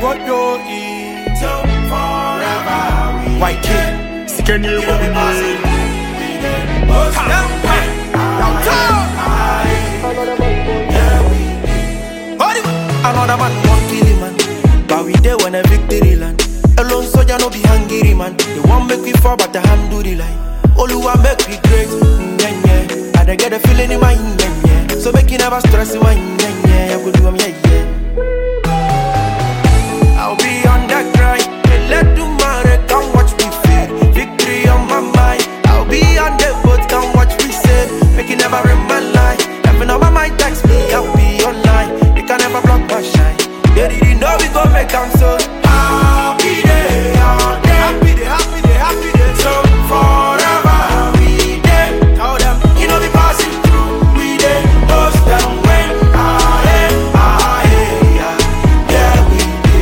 what you eat forever. White kid, Can you another man won't kill him, man. But we there when a victory land. Alone soldier no be hungry, man. They won't make we fall, but the hand do the line. Oluwa make we great, yeah. I dey get a feeling in my yeah. So make you never stress in my yeah. I go do yeah. I'll be on that grind. Let do matter, come watch me fade. Victory on my mind. I'll be on the boat, come watch me sail. Make you never in my line. Even on my mind text me, I'll be online. They can never block my shine. They didn't know we gon' make them so happy day, happy day, happy day, happy day. So forever we day. Tell them, you know we passing through. We day, post them when yeah, we day.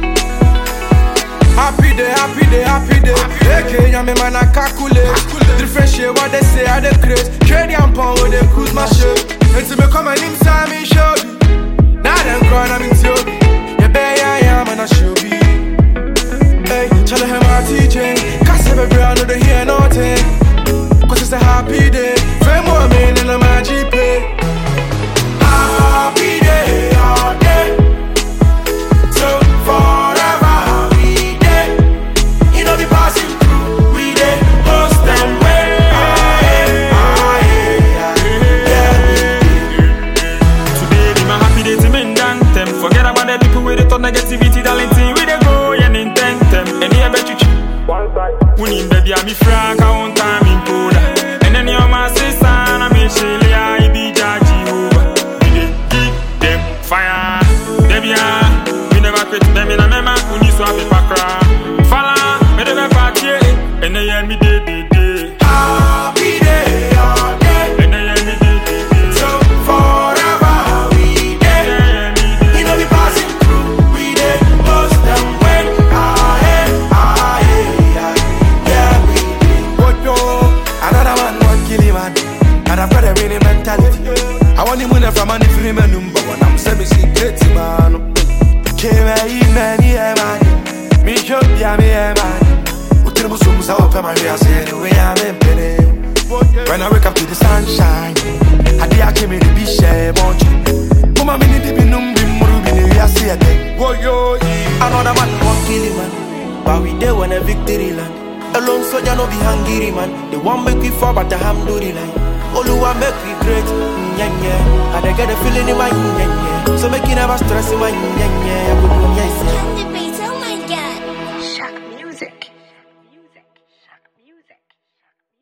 Happy day, happy day, happy day. Okay, I'm a man, I calculate. Differentiate what they say, I the craze. Trade and pound when they cruise my ship. Until me come and inside me show. Now them crying, I'm in Toby. Yeah, baby, I am and I should be. Hey, tell them my TJ. Cause every I know they hear nothing. Cause it's a happy day. Fame more men in my GP. Happy day, all day. So forever we day. You know we passing through. We day. Post them when forget about the people with the thought negativity, darling. We dey go and intent them. And here bet you we need baby, I'm frank, I won't time in coda. And then you're my sister, I'm in Chile, I be judging over. We dey keep them fire. Baby, we never quit them in a mema, we need to have a pakra. Fala, me never party, and they hear me day. Happy day, all day. And they hear me day. So forever we day. You know we passing through. We day. Post them when yeah, we day. What yo? Another man won't kill him, man. And I've got a winning mentality. I want him winner from any free man, but when I'm semi-secret, man. Came a man, yeah, man. Me show ya, me, man. When I wake up to the sunshine, I did give me the beach, Mama, me need to be another man won't kill him, man. But we there when a victory land. Alone soldier no be hungry, man. They won't make we fall, but the ham do the line. Oluwa make we great, yeah. I dey get a feeling in my yeah. So make you never stress in my yeah.